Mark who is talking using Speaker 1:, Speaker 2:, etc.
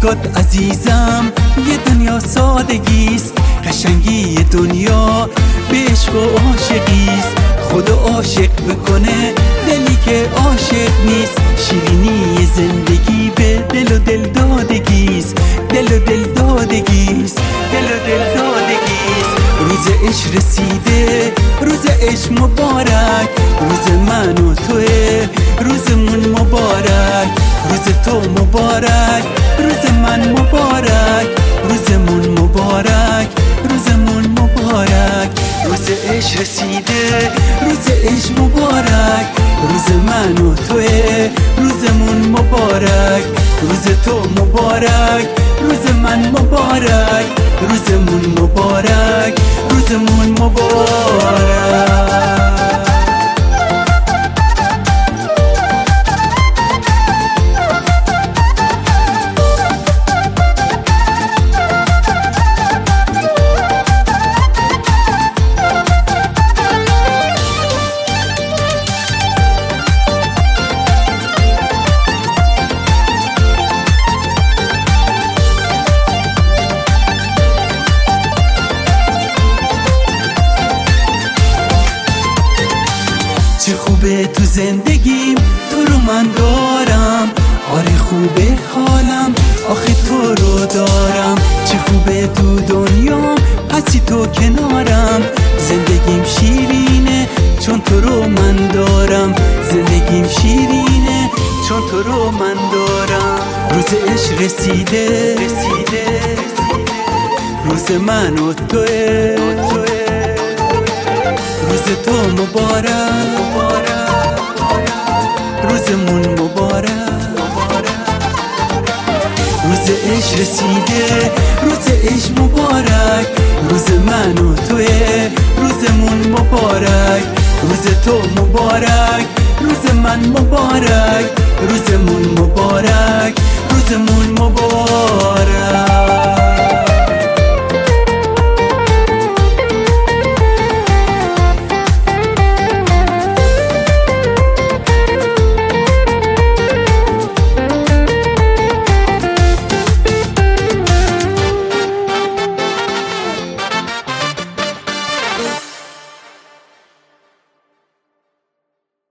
Speaker 1: عشقات عزیزم یه دنیا سادگیست، قشنگی دنیا به عشق و عاشقیست. خدا عاشق بکنه دلی که عاشق نیست، شیرینی زندگی به دل و دل دادگیست، دل و دل دادگیست، دل و دل دادگیست. روز عشق رسیده، روز عشق مبارک، روز من و توه، روزمون مبارک، روز تو مبارک، روز من مبارک، روزمون مبارک، روزمون مبارک. روز عشق رسیده، روز عشق مبارک، روز من و توه، روزمون مبارک، روز تو مبارک، روز من مبارک، روزمون مبارک، روزمون مبارک. چه خوبه تو زندگیم، تو رو من دارم، آره خوبه حالم، آخه تو رو دارم. چه خوبه تو دنیام، هستی تو کنارم، زندگیم شیرینه چون تو رو من دارم، زندگیم شیرینه چون تو رو من دارم. روز عشق رسیده، روز من و توه، روز تو مبارک، روزمون مبارک. روز عشق رسیده، روز عشق مبارک، روز من و توه، روزمون مبارک، روز تو مبارک، روز من مبارک، روزمون مبارک، روزمون مبارک.